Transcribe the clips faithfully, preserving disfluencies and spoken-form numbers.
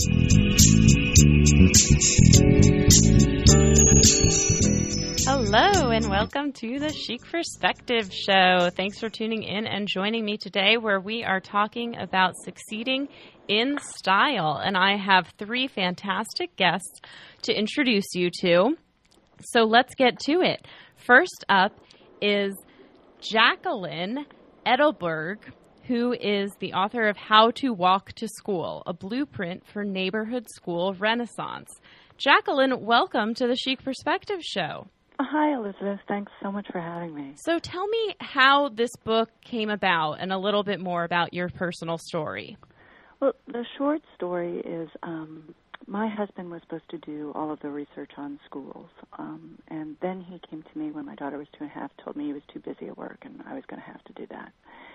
Hello and welcome to the Chic Perspective Show. Thanks for tuning in and joining me today where we are talking about succeeding in style. And I have three fantastic guests to introduce you to. So let's get to it. First up is Jacqueline Edelberg, who is the author of How to Walk to School, a blueprint for neighborhood school renaissance. Jacqueline, welcome to the Chic Perspective Show. Hi, Elizabeth. Thanks so much for having me. So tell me how this book came about and a little bit more about your personal story. Well, the short story is um, my husband was supposed to do all of the research on schools, um, and then he came to me when my daughter was two and a half, told me he was too busy at work and I was going to have to do that.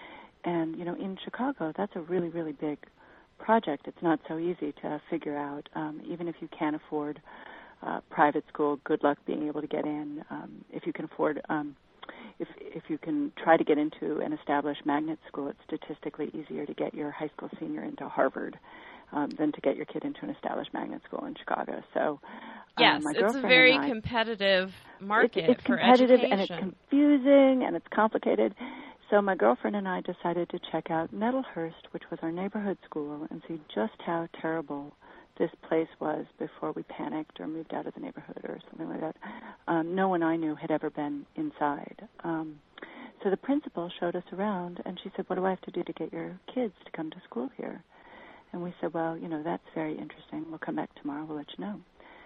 And, you know, in Chicago, that's a really, really big project. It's not so easy to figure out, um, even if you can't afford Uh, private school, good luck being able to get in. Um, if you can afford, um, if if you can try to get into an established magnet school, it's statistically easier to get your high school senior into Harvard um, than to get your kid into an established magnet school in Chicago. So, um, yes, my it's a girlfriend very and I, competitive market it's, it's for competitive education. and it's confusing and it's complicated. So my girlfriend and I decided to check out Nettlehurst, which was our neighborhood school, and see just how terrible this place was before we panicked or moved out of the neighborhood or something like that. Um, no one I knew had ever been inside. Um, so the principal showed us around, and she said, what do I have to do to get your kids to come to school here? And we said, well, you know, that's very interesting. We'll come back tomorrow. We'll let you know.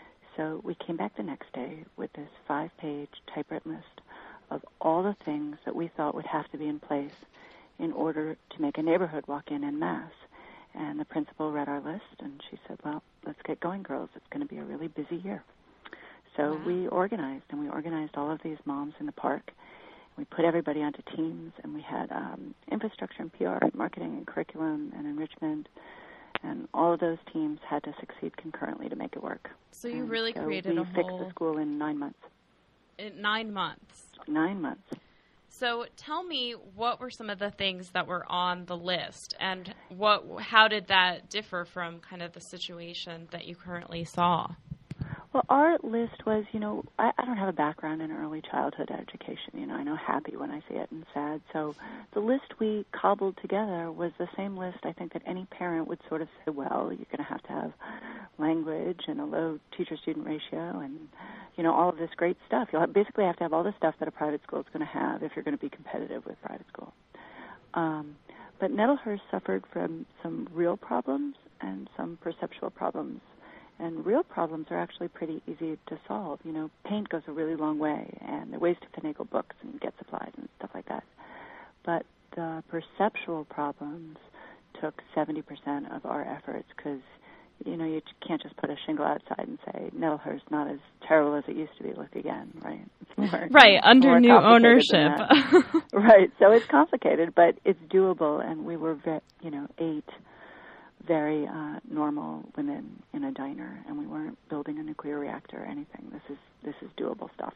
So we came back the next day with this five-page typewritten list of all the things that we thought would have to be in place in order to make a neighborhood walk in en masse. And the principal read our list, and she said, well, let's get going, girls. It's going to be a really busy year. So wow. we organized, and we organized all of these moms in the park. We put everybody onto teams, and we had um, infrastructure and P R and marketing and curriculum and enrichment, and all of those teams had to succeed concurrently to make it work. So you and really so created we a fixed whole... the school in nine months. In nine months. Nine months. So tell me, what were some of the things that were on the list, and what? How did that differ from kind of the situation that you currently saw? Well, our list was, you know, I, I don't have a background in early childhood education. You know, I know happy when I see it and sad. So the list we cobbled together was the same list I think that any parent would sort of say, well, you're going to have to have language and a low teacher-student ratio and, you know, all of this great stuff. You'll have, basically have to have all the stuff that a private school is going to have if you're going to be competitive with private school. Um, but Nettlehurst suffered from some real problems and some perceptual problems. And real problems are actually pretty easy to solve. You know, paint goes a really long way, and there are ways to finagle books and get supplies and stuff like that. But the perceptual problems took seventy percent of our efforts because, you know, you can't just put a shingle outside and say, Nettlehurst, not as terrible as it used to be, look again, right? It's more, right, under more new ownership. Right, so it's complicated, but it's doable, and we were, ve- you know, eight very uh, normal women in a diner, and we weren't building a nuclear reactor or anything. This is this is doable stuff.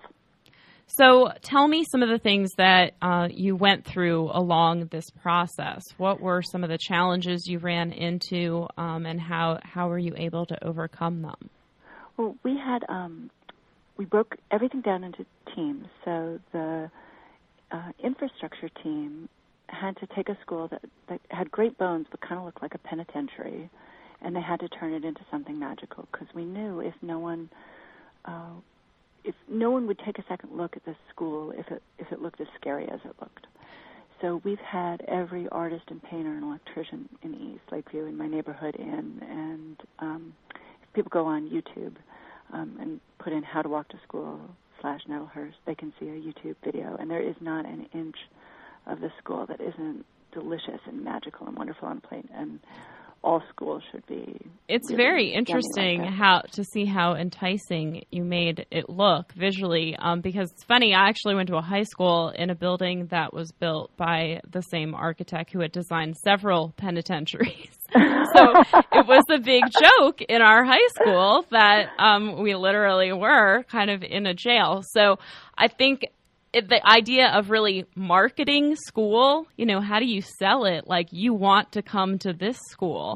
So tell me some of the things that uh, you went through along this process. What were some of the challenges you ran into, um, and how, how were you able to overcome them? Well, we had um, we broke everything down into teams. So the uh, infrastructure team had to take a school that, that had great bones but kind of looked like a penitentiary, and they had to turn it into something magical because we knew if no one uh, if no one would take a second look at this school if it if it looked as scary as it looked. So we've had every artist and painter and electrician in East Lakeview in my neighborhood in, and um, if people go on YouTube um, and put in How to Walk to School slash Nettlehurst, they can see a YouTube video, and there is not an inch of the school that isn't delicious and magical and wonderful on a plate, and all schools should be. It's really very interesting like how to see how enticing you made it look visually, um, because it's funny, I actually went to a high school in a building that was built by the same architect who had designed several penitentiaries. So it was a big joke in our high school that um, we literally were kind of in a jail. So I think it, the idea of really marketing school, you know, how do you sell it? Like, you want to come to this school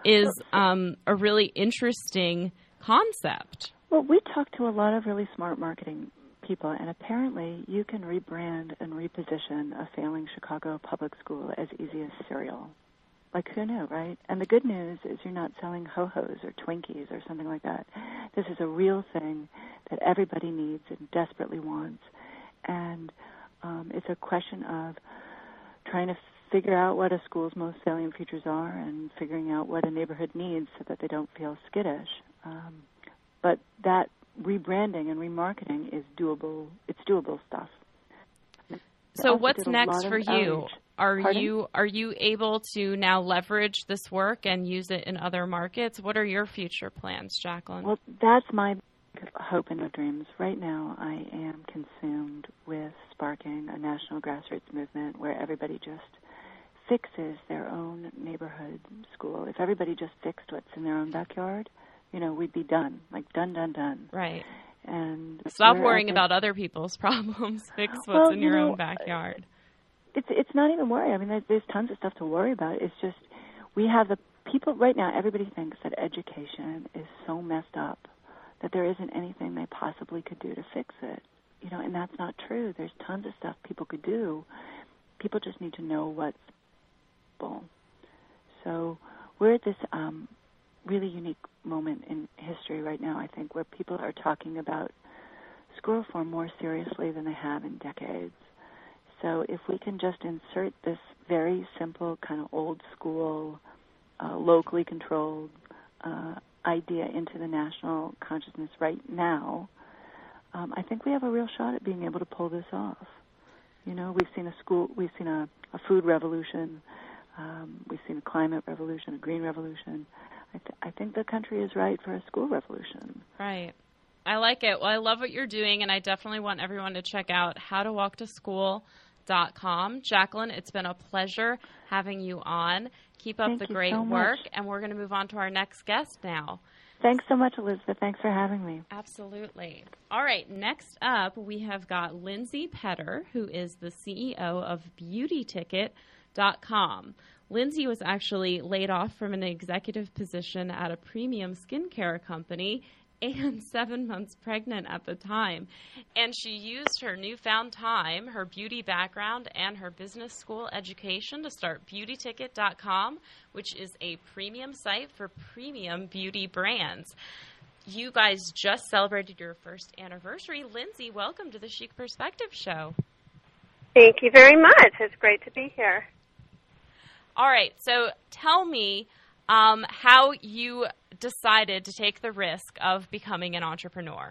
is um, a really interesting concept. Well, we talked to a lot of really smart marketing people, and apparently you can rebrand and reposition a failing Chicago public school as easy as cereal. Like, who knew, right? And the good news is you're not selling Ho-Hos or Twinkies or something like that. This is a real thing that everybody needs and desperately wants. And um, it's a question of trying to figure out what a school's most salient features are and figuring out what a neighborhood needs so that they don't feel skittish. Um, but that rebranding and remarketing is doable. It's doable stuff. So what's next for you? Outreach. Are Pardon? you are you able to now leverage this work and use it in other markets? What are your future plans, Jacqueline? Well, that's my hope and dreams. Right now, I am consumed with sparking a national grassroots movement where everybody just fixes their own neighborhood school. If everybody just fixed what's in their own backyard, you know, we'd be done, like done, done, done. Right. And stop worrying about other people's problems. Fix what's well, in your you know, own backyard. It's it's not even worry. I mean, there's, there's tons of stuff to worry about. It's just we have the people right now. Everybody thinks that education is so messed up that there isn't anything they possibly could do to fix it. You know, and that's not true. There's tons of stuff people could do. People just need to know what's possible. So we're at this um, really unique moment in history right now, I think, where people are talking about school reform more seriously than they have in decades. So if we can just insert this very simple, kind of old school, uh, locally controlled uh, idea into the national consciousness right now, um, I think we have a real shot at being able to pull this off. You know, we've seen a school, we've seen a, a food revolution, um, we've seen a climate revolution, a green revolution. I, th- I think the country is right for a school revolution. Right. I like it. Well, I love what you're doing, and I definitely want everyone to check out how to walk to school dot com. Jacqueline, it's been a pleasure having you on. Keep up Thank the you great so much. work, and we're going to move on to our next guest now. Thanks so much, Elizabeth. Thanks for having me. Absolutely. All right, next up, we have got Lindsay Petter, who is the C E O of beauty ticket dot com. Lindsay was actually laid off from an executive position at a premium skincare company and seven months pregnant at the time. And she used her newfound time, her beauty background, and her business school education to start beauty ticket dot com, which is a premium site for premium beauty brands. You guys just celebrated your first anniversary. Lindsay, welcome to the Chic Perspective Show. Thank you very much. It's great to be here. All right, so tell me um, how you decided to take the risk of becoming an entrepreneur.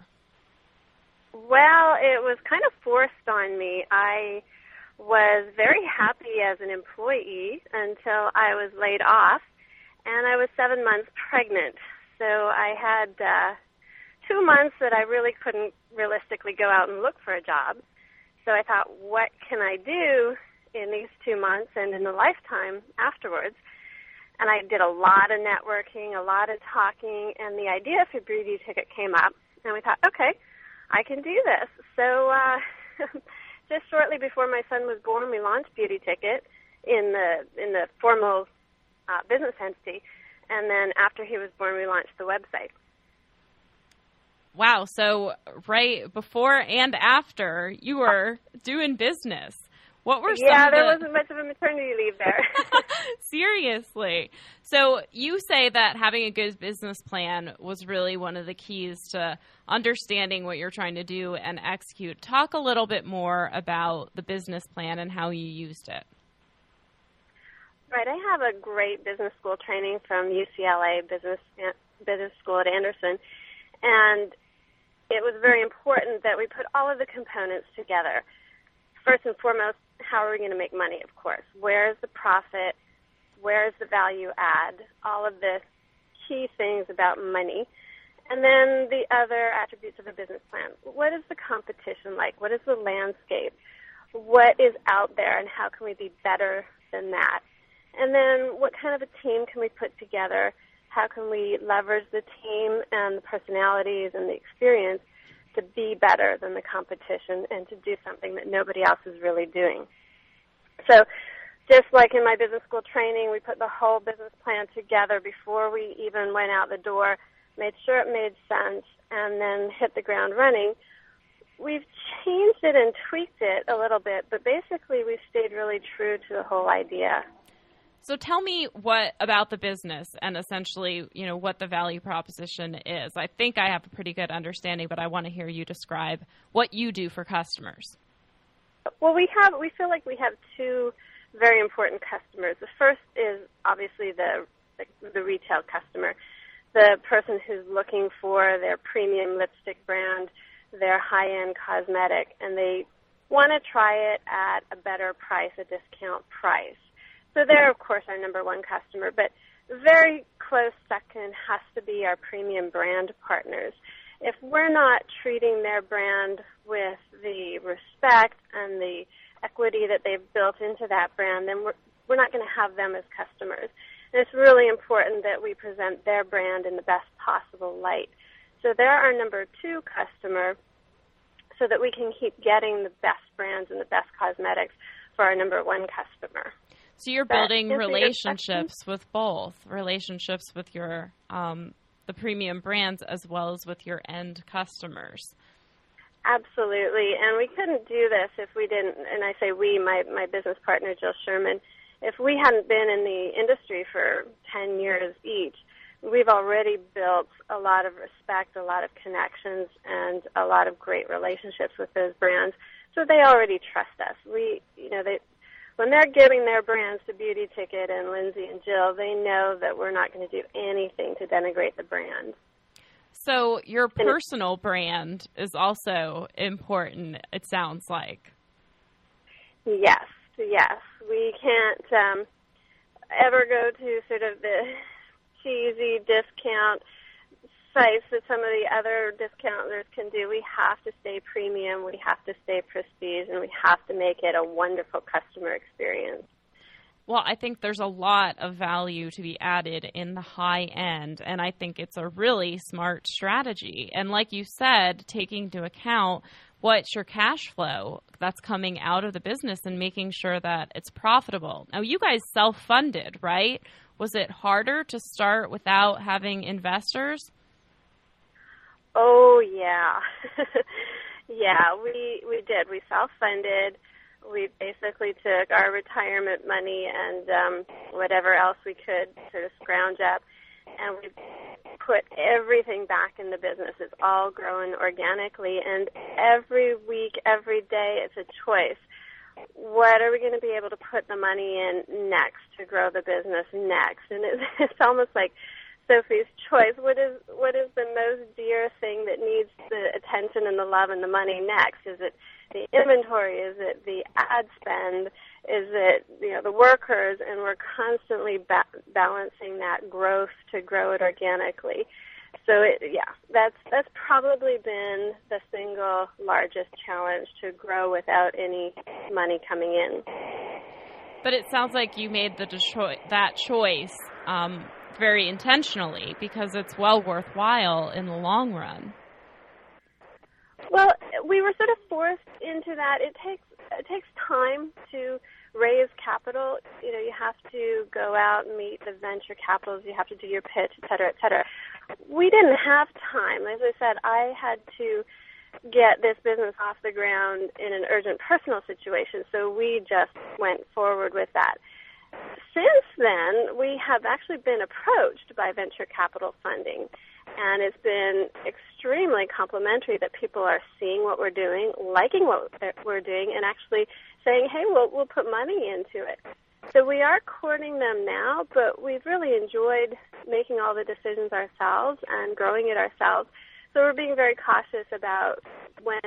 Well, it was kind of forced on me. I was very happy as an employee until I was laid off, and I was seven months pregnant. So I had uh, two months that I really couldn't realistically go out and look for a job. So I thought, what can I do in these two months and in the lifetime afterwards? And I did a lot of networking, a lot of talking, and the idea for Beauty Ticket came up. And we thought, okay, I can do this. So uh, just shortly before my son was born, we launched Beauty Ticket in the in the formal uh, business entity. And then after he was born, we launched the website. Wow. So right before and after, you were doing business. What were some yeah, of the... there wasn't much of a maternity leave there. Seriously. So you say that having a good business plan was really one of the keys to understanding what you're trying to do and execute. Talk a little bit more about the business plan and how you used it. Right. I have a great business school training from U C L A Business Business School at Anderson, and it was very important that we put all of the components together. First and foremost, how are we going to make money, of course? Where is the profit? Where is the value add? All of the key things about money. And then the other attributes of a business plan. What is the competition like? What is the landscape? What is out there, and how can we be better than that? And then what kind of a team can we put together? How can we leverage the team and the personalities and the experience to be better than the competition and to do something that nobody else is really doing? So just like in my business school training, we put the whole business plan together before we even went out the door, made sure it made sense, and then hit the ground running. We've changed it and tweaked it a little bit, but basically we've stayed really true to the whole idea. So tell me what about the business and essentially, you know, what the value proposition is. I think I have a pretty good understanding, but I want to hear you describe what you do for customers. Well, we have we feel like we have two very important customers. The first is obviously the the, the retail customer, the person who's looking for their premium lipstick brand, their high-end cosmetic, and they want to try it at a better price, a discount price. So they're, of course, our number one customer, but very close second has to be our premium brand partners. If we're not treating their brand with the respect and the equity that they've built into that brand, then we're, we're not going to have them as customers. And it's really important that we present their brand in the best possible light. So they're our number two customer so that we can keep getting the best brands and the best cosmetics for our number one customer. So you're building relationships with both, relationships with your um, the premium brands as well as with your end customers. Absolutely, and we couldn't do this if we didn't, and I say we, my, my business partner, Jill Sherman, if we hadn't been in the industry for ten years each. We've already built a lot of respect, a lot of connections, and a lot of great relationships with those brands, so they already trust us. We, you know, they... When they're giving their brands to Beauty Ticket and Lindsay and Jill, they know that we're not going to do anything to denigrate the brand. So your personal brand is also important, it sounds like. Yes, yes. We can't um, ever go to sort of the cheesy discount sites that some of the other discounters can do. We have to stay premium, we have to stay prestige, and we have to make it a wonderful customer experience. Well, I think there's a lot of value to be added in the high end, and I think it's a really smart strategy. And like you said, taking into account what's your cash flow that's coming out of the business and making sure that it's profitable. Now, you guys self-funded, right? Was it harder to start without having investors? Oh, yeah. yeah, we we did. We self-funded. We basically took our retirement money and um, whatever else we could sort of scrounge up, and we put everything back in the business. It's all growing organically, and every week, every day, it's a choice. What are we going to be able to put the money in next to grow the business next? And it's, it's almost like Sophie's choice. What is what is the most dear thing that needs the attention and the love and the money next? Is it the inventory? Is it the ad spend? Is it, you know, the workers? And we're constantly ba- balancing that growth to grow it organically. So it, yeah, that's that's probably been the single largest challenge, to grow without any money coming in. But it sounds like you made the cho- that choice um, very intentionally, because it's well worthwhile in the long run. Well, we were sort of forced into that. It takes it takes time to raise capital. You know, you have to go out and meet the venture capitals. You have to do your pitch, et cetera, et cetera. We didn't have time. As I said, I had to get this business off the ground in an urgent personal situation, so we just went forward with that. Since then, we have actually been approached by venture capital funding, and it's been extremely complimentary that people are seeing what we're doing, liking what we're doing, and actually saying, hey, we'll, we'll put money into it. So we are courting them now, but we've really enjoyed making all the decisions ourselves and growing it ourselves. So we're being very cautious about when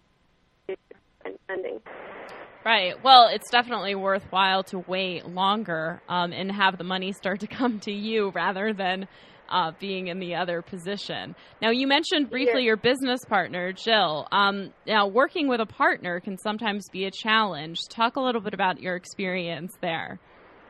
and funding. Right. Well, it's definitely worthwhile to wait longer um, and have the money start to come to you rather than uh, being in the other position. Now, you mentioned briefly your business partner, Jill. Um, now, working with a partner can sometimes be a challenge. Talk a little bit about your experience there.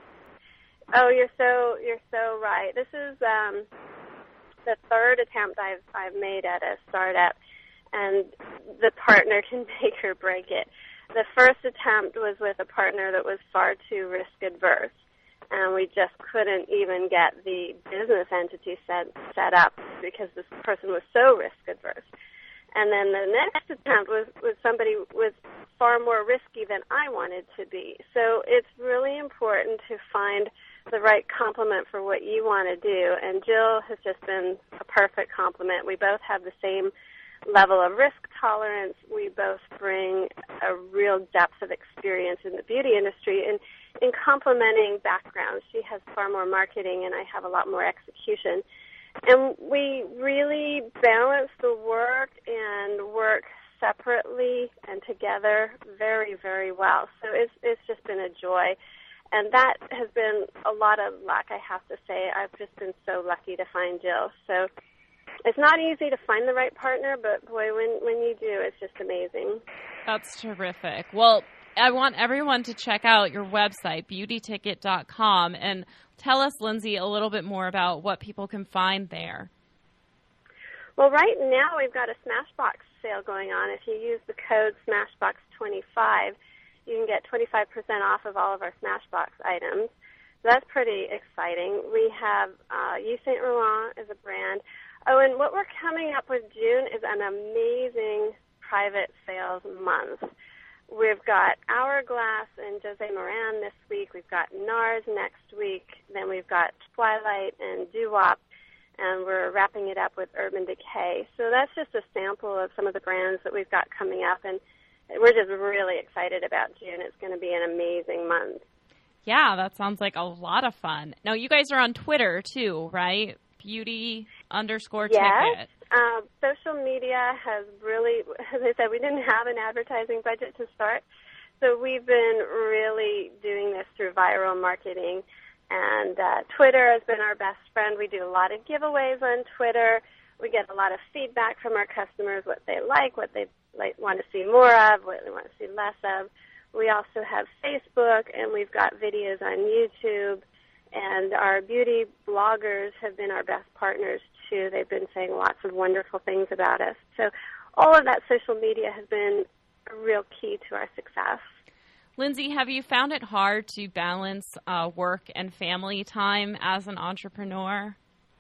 Oh, you're so you're so right. This is um, the third attempt I've I've made at a startup, and the partner can make or break it. The first attempt was with a partner that was far too risk-adverse, and we just couldn't even get the business entity set, set up because this person was so risk-adverse. And then the next attempt was, was somebody with far more risky than I wanted to be. So it's really important to find the right complement for what you want to do. And Jill has just been a perfect complement. We both have the same level of risk tolerance. We both bring a real depth of experience in the beauty industry. And in complementing backgrounds, she has far more marketing and I have a lot more execution. And we really balance the work and work separately and together very, very well. So it's it's just been a joy. And that has been a lot of luck, I have to say. I've just been so lucky to find Jill. So it's not easy to find the right partner, but boy, when, when you do, it's just amazing. That's terrific. Well, I want everyone to check out your website, beauty ticket dot com, and tell us, Lindsay, a little bit more about what people can find there. Well, right now we've got a Smashbox sale going on. If you use the code Smashbox twenty-five, you can get twenty-five percent off of all of our Smashbox items. So that's pretty exciting. We have uh, Yves Saint Laurent as a brand. Oh, and what we're coming up with June is an amazing private sales month. We've got Hourglass and Jose Moran this week. We've got NARS next week. Then we've got Twilight and Doo-Wop, and we're wrapping it up with Urban Decay. So that's just a sample of some of the brands that we've got coming up, and we're just really excited about June. It's going to be an amazing month. Yeah, that sounds like a lot of fun. Now, you guys are on Twitter, too, right? Beauty underscore yes. ticket. Um, social media has really, as I said, we didn't have an advertising budget to start, so we've been really doing this through viral marketing, and uh, Twitter has been our best friend. We do a lot of giveaways on Twitter. We get a lot of feedback from our customers, what they like, what they like, want to see more of, what they want to see less of. We also have Facebook, and we've got videos on YouTube. And our beauty bloggers have been our best partners, too. They've been saying lots of wonderful things about us. So all of that social media has been a real key to our success. Lindsay, have you found it hard to balance uh, work and family time as an entrepreneur?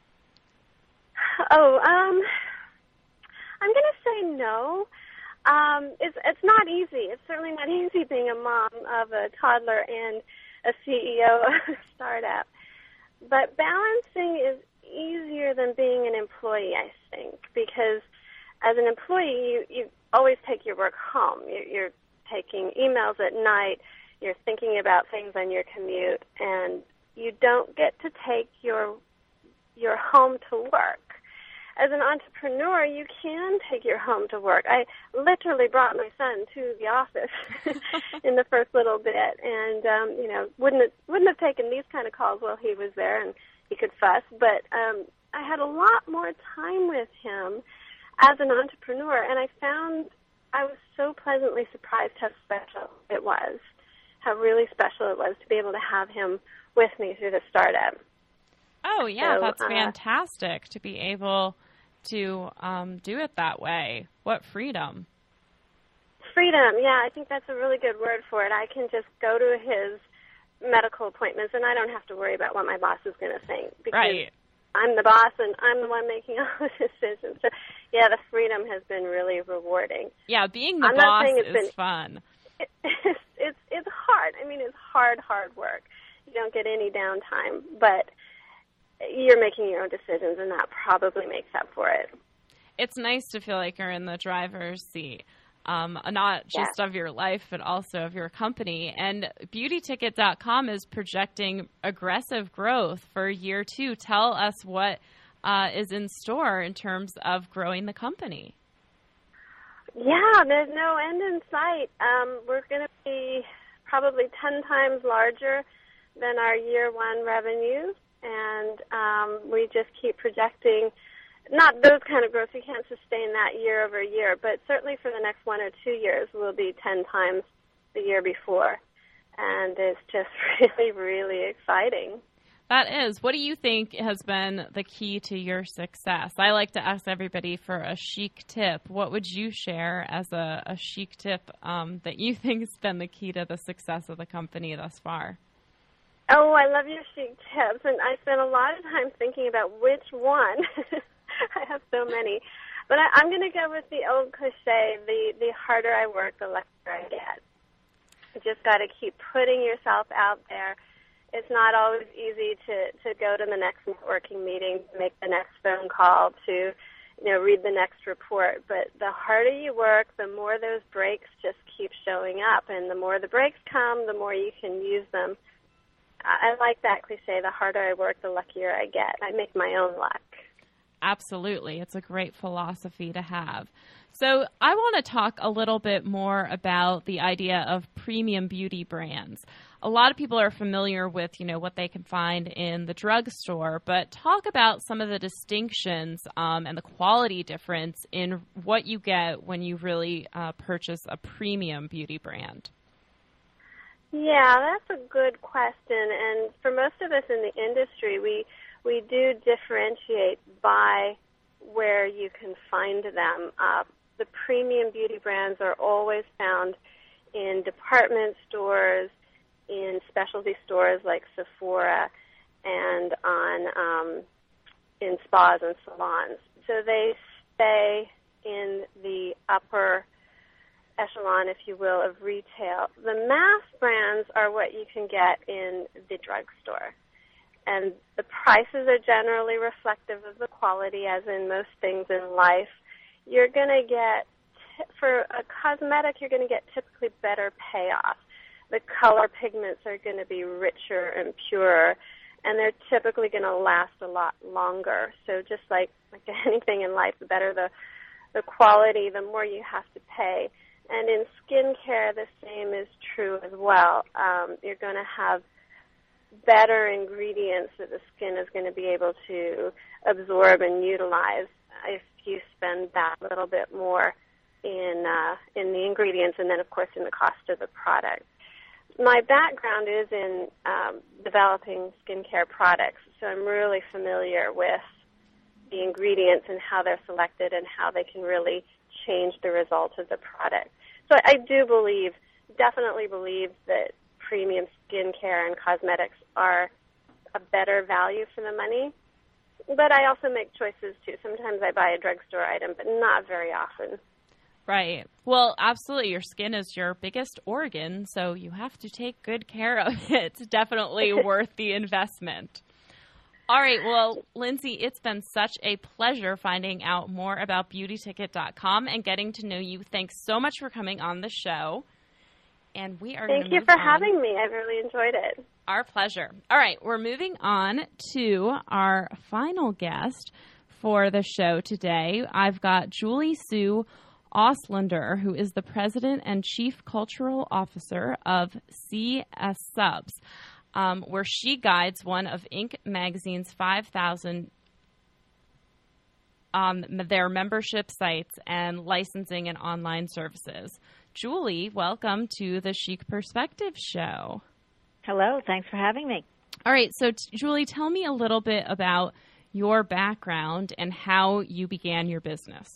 Oh, um, I'm going to say no. Um, it's, it's not easy. It's certainly not easy being a mom of a toddler and a C E O of a startup. But balancing is easier than being an employee, I think, because as an employee, you, you always take your work home. You're, you're taking emails at night. You're thinking about things on your commute, and you don't get to take your your home to work. As an entrepreneur, you can take your home to work. I literally brought my son to the office in the first little bit, and um, you know, wouldn't have, wouldn't have taken these kind of calls while he was there, and he could fuss. But um, I had a lot more time with him as an entrepreneur, and I found I was so pleasantly surprised how special it was, how really special it was to be able to have him with me through the startup. Oh, yeah, so, that's uh, fantastic to be able to um, do it that way. What freedom. Freedom, yeah, I think that's a really good word for it. I can just go to his medical appointments, and I don't have to worry about what my boss is going to think. Because right. I'm the boss, and I'm the one making all the decisions. So, yeah, the freedom has been really rewarding. Yeah, being the I'm boss not it's is been, fun. It, it's, it's, it's hard. I mean, it's hard, hard work. You don't get any downtime, but you're making your own decisions, and that probably makes up for it. It's nice to feel like you're in the driver's seat, um, not just yeah. of your life, but also of your company. And beauty ticket dot com is projecting aggressive growth for year two. Tell us what uh, is in store in terms of growing the company. Yeah, there's no end in sight. Um, we're going to be probably ten times larger than our year one revenues. And um, we just keep projecting, not those kind of growth, we can't sustain that year over year, but certainly for the next one or two years we'll be ten times the year before. And it's just really, really exciting. That is. What do you think has been the key to your success? I like to ask everybody for a chic tip. What would you share as a, a chic tip um, that you think has been the key to the success of the company thus far? Oh, I love your chic tips, and I spent a lot of time thinking about which one. I have so many. But I, I'm going to go with the old cliche, the, the harder I work, the luckier I get. You just got to keep putting yourself out there. It's not always easy to, to go to the next networking meeting, to make the next phone call, to you know read the next report. But the harder you work, the more those breaks just keep showing up. And the more the breaks come, the more you can use them. I, I like that cliche, the harder I work, the luckier I get. I make my own luck. Absolutely. It's a great philosophy to have. So I want to talk a little bit more about the idea of premium beauty brands. A lot of people are familiar with, you know, what they can find in the drugstore, but talk about some of the distinctions um, and the quality difference in what you get when you really uh, purchase a premium beauty brand. Yeah, that's a good question. And for most of us in the industry, we we do differentiate by where you can find them. Uh, the premium beauty brands are always found in department stores, in specialty stores like Sephora, and on um, in spas and salons. So they stay in the upper echelon, if you will, of retail. The mass brands are what you can get in the drugstore. And the prices are generally reflective of the quality, as in most things in life. You're going to get, for a cosmetic, you're going to get typically better payoff. The color pigments are going to be richer and purer, and they're typically going to last a lot longer. So just like, like anything in life, the better the, the quality, the more you have to pay. And in skincare, the same is true as well. Um, you're going to have better ingredients that the skin is going to be able to absorb and utilize if you spend that little bit more in uh, in the ingredients, and then, of course, in the cost of the product. My background is in um, developing skincare products, so I'm really familiar with the ingredients and how they're selected and how they can really change the result of the product. So I do believe, definitely believe that premium skincare and cosmetics are a better value for the money. But I also make choices, too. Sometimes I buy a drugstore item, but not very often. Right. Well, absolutely. Your skin is your biggest organ, so you have to take good care of it. It's definitely worth the investment. All right. Well, Lindsay, it's been such a pleasure finding out more about beauty ticket dot com and getting to know you. Thanks so much for coming on the show. And we are going to Thank you for having me. I've really enjoyed it. Our pleasure. All right. We're moving on to our final guest for the show today. I've got Julie Sue Auslander, who is the President and Chief Cultural Officer of C S Subs, um, where she guides one of Inc Magazine's five thousand um, their membership sites and licensing and online services. Julie, welcome to the Chic Perspective Show. Hello. Thanks for having me. All right. So, t- Julie, tell me a little bit about your background and how you began your business.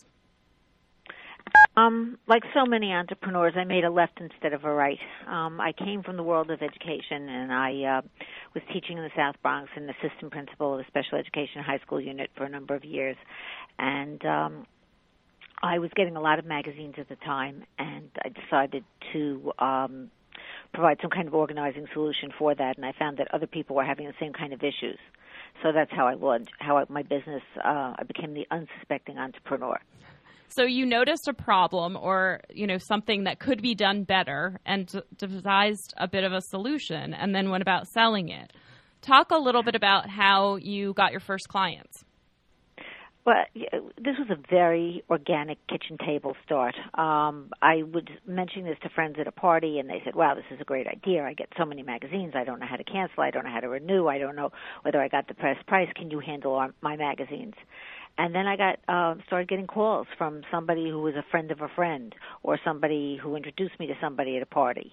Um, like so many entrepreneurs, I made a left instead of a right. Um, I came from the world of education, and I uh, was teaching in the South Bronx and assistant principal of a special education high school unit for a number of years. And um, I was getting a lot of magazines at the time, and I decided to um, provide some kind of organizing solution for that, and I found that other people were having the same kind of issues. So that's how I launched, how I, my business, uh, I became the unsuspecting entrepreneur. So you noticed a problem or, you know, something that could be done better and d- devised a bit of a solution and then went about selling it. Talk a little bit about how you got your first clients. Well, this was a very organic kitchen table start. Um, I was mentioning this to friends at a party, and they said, wow, this is a great idea. I get so many magazines. I don't know how to cancel. I don't know how to renew. I don't know whether I got the best price. Can you handle our, my magazines? And then I got uh, started getting calls from somebody who was a friend of a friend or somebody who introduced me to somebody at a party.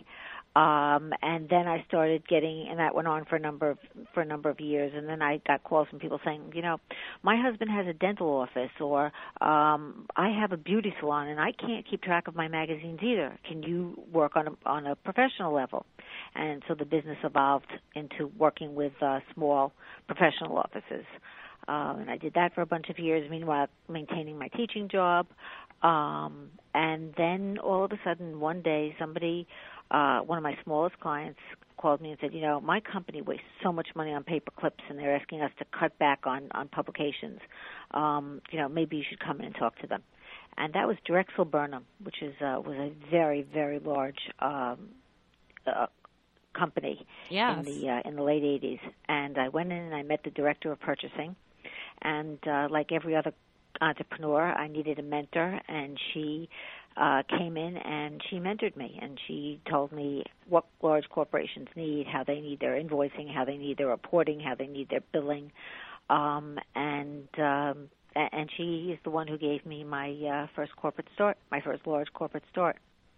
Um, and then I started getting, and that went on for a number of for a number of years. And then I got calls from people saying, you know, my husband has a dental office, or um, I have a beauty salon, and I can't keep track of my magazines either. Can you work on a, on a professional level? And so the business evolved into working with uh, small professional offices. Uh, and I did that for a bunch of years, meanwhile maintaining my teaching job. Um, and then all of a sudden, one day, somebody, uh, one of my smallest clients, called me and said, you know, my company wastes so much money on paper clips, and they're asking us to cut back on, on publications. Um, you know, maybe you should come in and talk to them. And that was Drexel Burnham, which is uh, was a very, very large um, uh, company yes. in the uh, in the late eighties. And I went in and I met the director of purchasing. And uh, like every other entrepreneur, I needed a mentor, and she uh, came in and she mentored me, and she told me what large corporations need, how they need their invoicing, how they need their reporting, how they need their billing, um, and um, and she is the one who gave me my uh, first corporate start, my first large corporate start.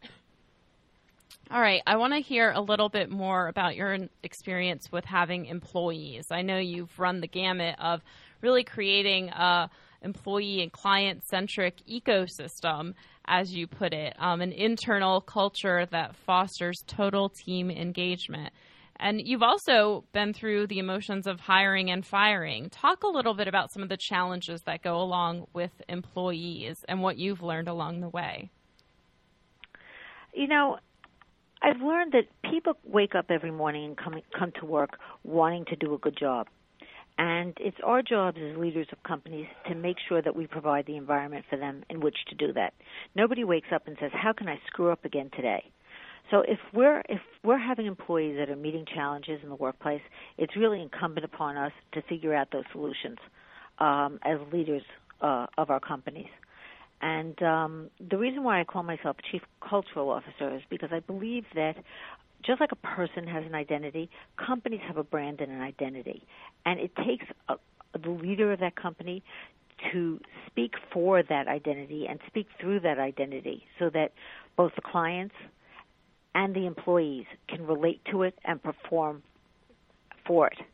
All right. I want to hear a little bit more about your experience with having employees. I know you've run the gamut of really creating a employee and client-centric ecosystem, as you put it, um, an internal culture that fosters total team engagement. And you've also been through the emotions of hiring and firing. Talk a little bit about some of the challenges that go along with employees and what you've learned along the way. You know, I've learned that people wake up every morning and come come to work wanting to do a good job. And it's our jobs as leaders of companies to make sure that we provide the environment for them in which to do that. Nobody wakes up and says, how can I screw up again today? So if we're if we're having employees that are meeting challenges in the workplace, it's really incumbent upon us to figure out those solutions um, as leaders uh, of our companies. And um, the reason why I call myself Chief Cultural Officer is because I believe that just like a person has an identity, companies have a brand and an identity. And it takes a, the leader of that company to speak for that identity and speak through that identity so that both the clients and the employees can relate to it and perform for it.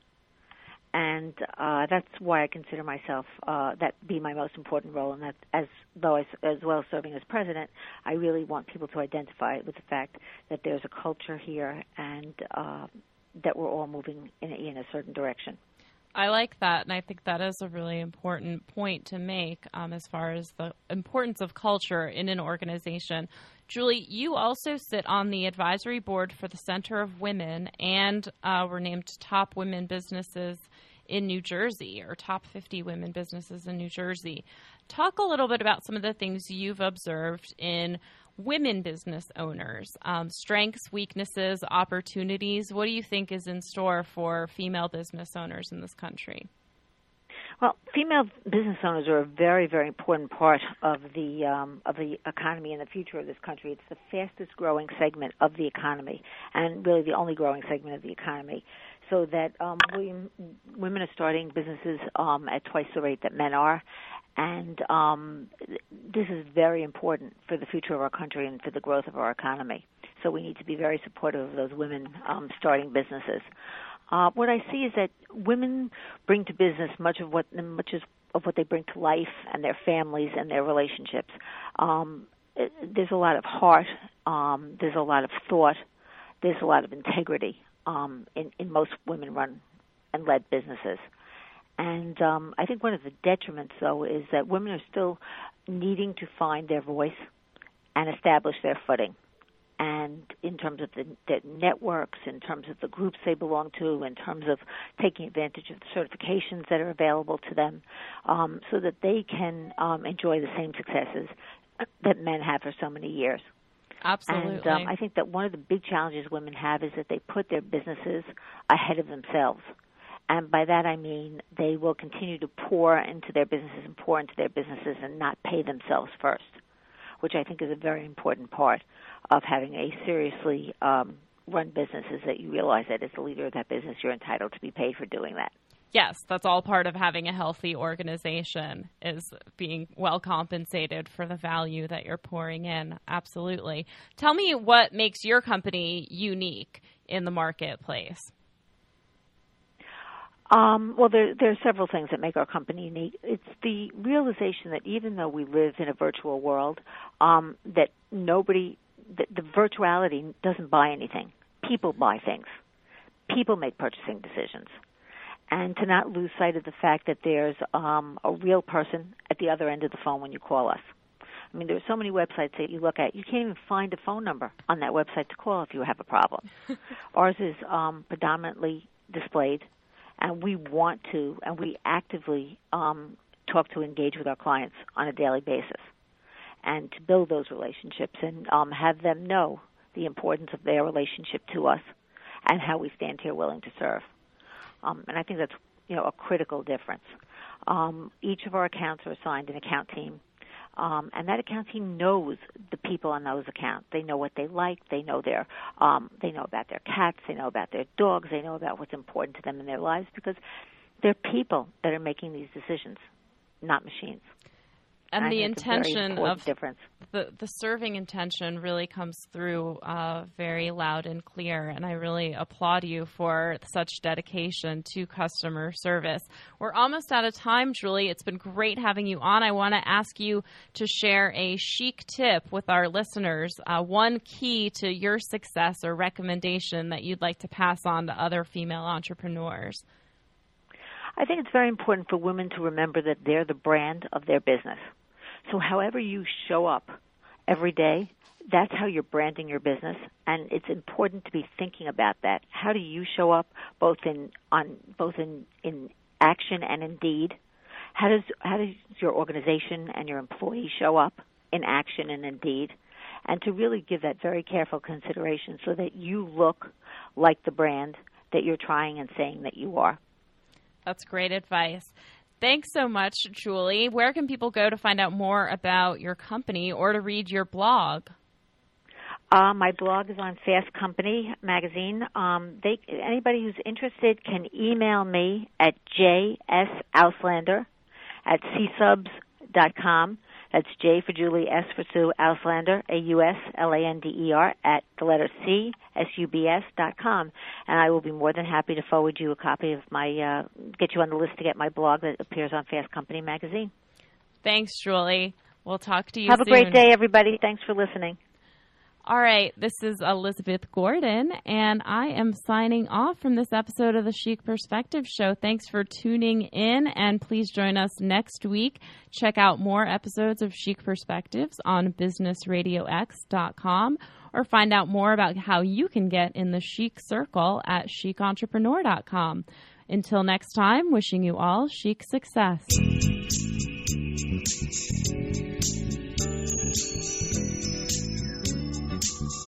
And uh, that's why I consider myself uh, that be my most important role. And that, as though I, as well as serving as president, I really want people to identify with the fact that there's a culture here and uh, that we're all moving in a, in a certain direction. I like that, and I think that is a really important point to make um, as far as the importance of culture in an organization. Julie, you also sit on the advisory board for the Center of Women, and uh, were named top women businesses in New Jersey, or top fifty women businesses in New Jersey. Talk a little bit about some of the things you've observed in women business owners, um, strengths, weaknesses, opportunities. What do you think is in store for female business owners in this country? Well, female business owners are a very, very important part of the um, of the economy and the future of this country. It's the fastest growing segment of the economy, and really the only growing segment of the economy. So that um, we, women are starting businesses um, at twice the rate that men are, and um, this is very important for the future of our country and for the growth of our economy. So we need to be very supportive of those women um, starting businesses. Uh, what I see is that women bring to business much of what much of what they bring to life and their families and their relationships. Um, it, there's a lot of heart. Um, there's a lot of thought. There's a lot of integrity um, in, in most women-run and led businesses. And um, I think one of the detriments, though, is that women are still needing to find their voice and establish their footing. And in terms of the, the networks, in terms of the groups they belong to, in terms of taking advantage of the certifications that are available to them, um, so that they can um, enjoy the same successes that men have for so many years. Absolutely. And um, I think that one of the big challenges women have is that they put their businesses ahead of themselves. And by that I mean they will continue to pour into their businesses and pour into their businesses and not pay themselves first, which I think is a very important part of having a seriously um, run business, is that you realize that as the leader of that business, you're entitled to be paid for doing that. Yes, that's all part of having a healthy organization, is being well compensated for the value that you're pouring in. Absolutely. Tell me what makes your company unique in the marketplace. Um, well, there, there are several things that make our company unique. It's the realization that even though we live in a virtual world, um, that nobody, the, the virtuality doesn't buy anything. People buy things. People make purchasing decisions. And to not lose sight of the fact that there's um, a real person at the other end of the phone when you call us. I mean, there are so many websites that you look at, you can't even find a phone number on that website to call if you have a problem. Ours is um, predominantly displayed, and we want to, and we actively um, talk to engage with our clients on a daily basis and to build those relationships and um, have them know the importance of their relationship to us and how we stand here willing to serve. Um, and I think that's, you know, a critical difference. Um, each of our accounts are assigned an account team, um, and that account team knows the people on those accounts. They know what they like. They know their, um, they know about their cats. They know about their dogs. They know about what's important to them in their lives because they're people that are making these decisions, not machines. And, and the intention of difference. the the serving intention really comes through uh, very loud and clear, and I really applaud you for such dedication to customer service. We're almost out of time, Julie. It's been great having you on. I want to ask you to share a chic tip with our listeners, uh, one key to your success or recommendation that you'd like to pass on to other female entrepreneurs. I think it's very important for women to remember that they're the brand of their business. So however you show up every day, that's how you're branding your business, and it's important to be thinking about that. How do you show up, both in on both in, in action and in deed? How does how does your organization and your employees show up in action and in deed? And to really give that very careful consideration so that you look like the brand that you're trying and saying that you are. That's great advice. Thanks so much, Julie. Where can people go to find out more about your company or to read your blog? Uh, my blog is on Fast Company magazine. Um, they, anybody who's interested can email me at j s auslander at c subs dot com. That's J for Julie, S for Sue, Auslander, A U S L A N D E R, at the letter C, S U B S dot com. And I will be more than happy to forward you a copy of my, uh, get you on the list to get my blog that appears on Fast Company magazine. Thanks, Julie. We'll talk to you Have soon. Have a great day, everybody. Thanks for listening. All right, this is Elizabeth Gordon, and I am signing off from this episode of the Chic Perspective Show. Thanks for tuning in, and please join us next week. Check out more episodes of Chic Perspectives on business radio x dot com, or find out more about how you can get in the chic circle at chic entrepreneur dot com. Until next time, wishing you all chic success.